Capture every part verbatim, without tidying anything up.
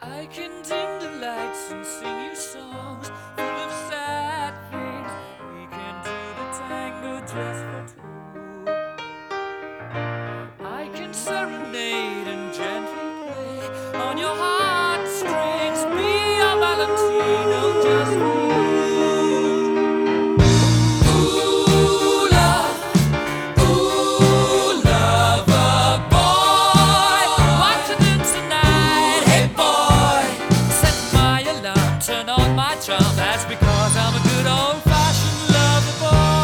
I can dim the lights and sing you songs full of sad things. We can do the tango just for two. I can serenade and gently play on your heartstrings. Be your Valentino just for you. Ooh, love, ooh, lover boy, what to do tonight? Hey boy, set my alarm, turn on my charm. That's because I'm a good old-fashioned lover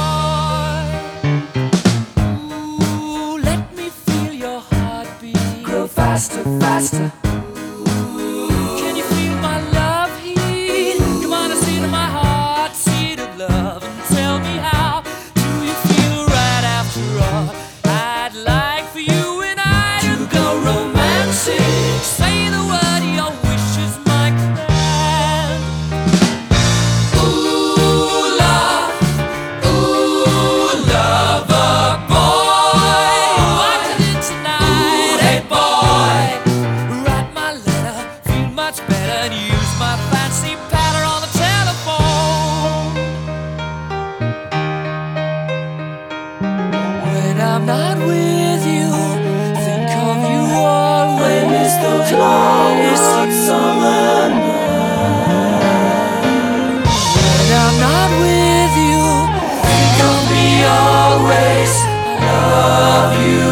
boy. Ooh, let me feel your heartbeat grow faster, faster. Can you feel my love heat? Come on and see to my heart, seat of love, and tell me how do you feel right after all? I'd like for you and I to go romancing. Say the word, your wish is my command. Ooh, love, ooh, lover boy, what to do tonight? Hey boy, write my letter, feel much better, and use my fancy patter on the telephone. When I'm not with you, think of you always. Those long hot summer nights. When I'm not with you, think of me always. I love you,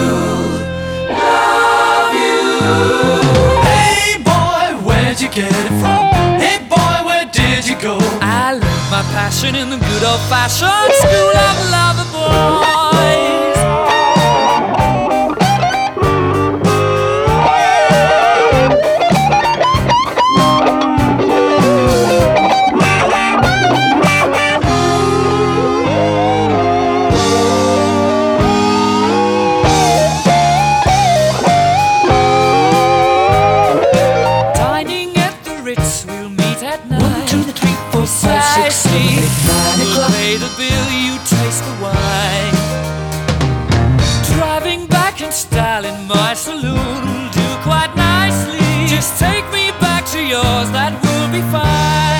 love you. Hey boy, where'd you get it from? Hey boy, where did you go? I learned my passion in the good old-fashioned school of lover boys. Dining at the Ritz, we'll meet at night. One, two, three, four, five, six, seven, eight, nine We'll o'clock. pay the bill, you taste the wine. Driving back in style in my saloon will do quite nicely. Just take me back to yours, that will be fine.